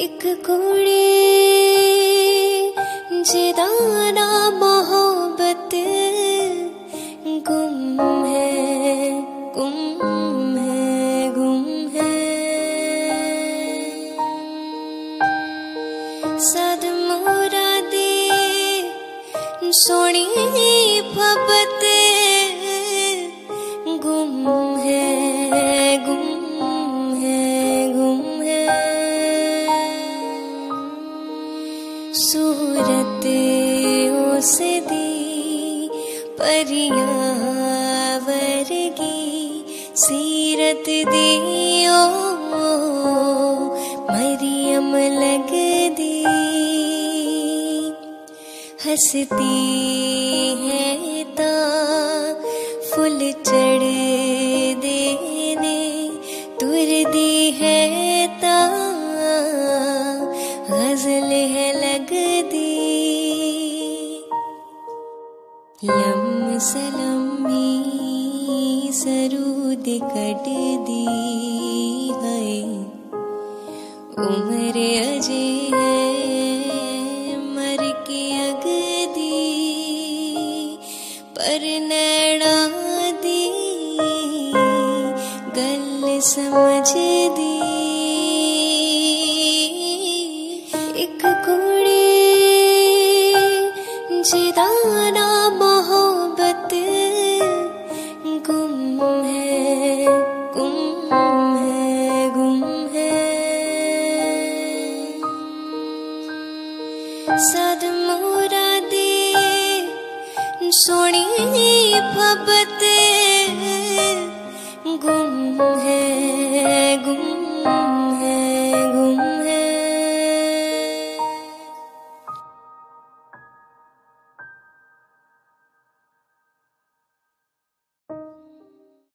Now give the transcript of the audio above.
एक कुड़ी जिदाना मोहब्बत गुम है, गुम है, गुम है। सद मुरादे सोनी फबत गुम है, गुम है, गुम है। सूरत उस दी परियां वर्गी सीरत दियो मरियम लग दी। हंसती है ता फुल चढ़ देने, तुर दी है ता गजल है लग दी। यम सलमी सरूद कट दी है, उम्र अजे है मर के अग दी। पर नैना दी गल समझ दी। एक कुड़ी जिदाना मोहब्बत गुम है, गुम है, गुम है। सद मुरादे सोनी फबत गुम है, गुम